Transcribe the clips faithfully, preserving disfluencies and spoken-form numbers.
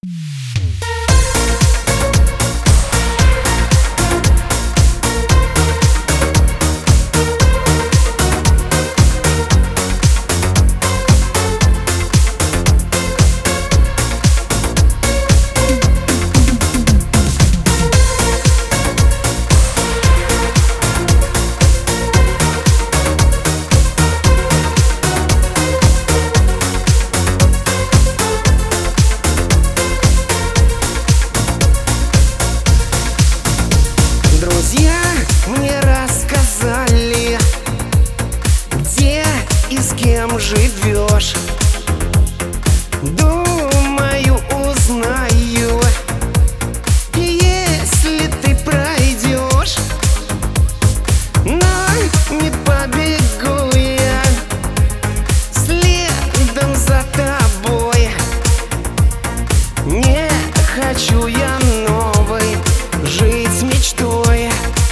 Друзья мне рассказали, где и с кем живешь. Думаю, узнаю, если ты пройдешь. Но не побегу я следом за тобой. Не хочу я новой жить мечтой.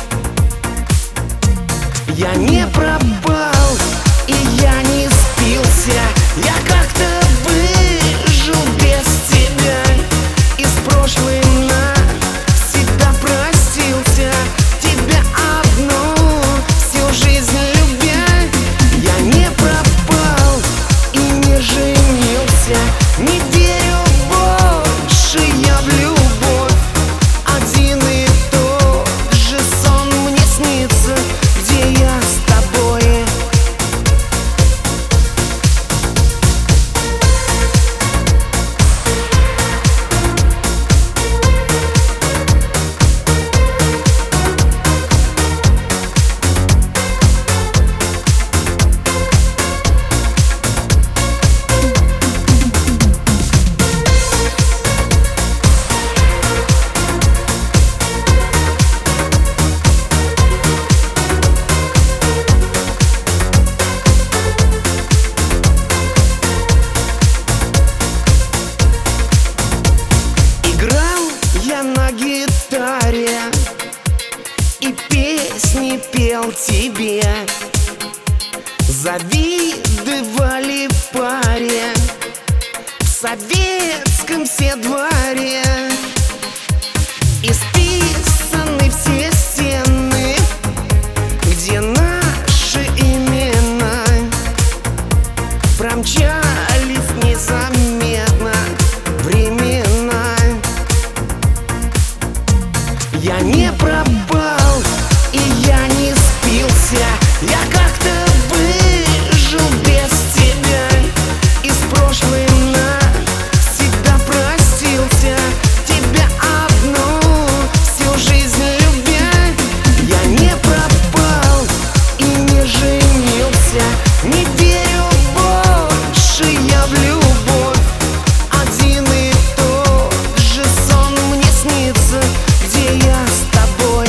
Я не пропал и я не спился. Я как-то выжил без тебя. Из прошлого навсегда простился. Тебя одну всю жизнь любя. Я не пропал и не женился. Не верю больше я в любовь. Один и тот же сон мне снится, где я с тобой. На гитаре и песни пел тебе. Завидовали паре в советском все дворе. Исписаны все стены, где наши имена промчались незаметно времена. Я не пропал и я не спился. Я как-то выжил без тебя. Из прошлого навсегда простился. Тебя одну всю жизнь любя. Я не пропал и не женился. Не верю больше я в любовь. Один и тот же сон мне снится, где я с тобой.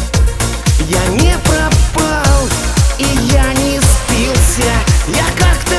Я не пропал и я не спился. Я как-то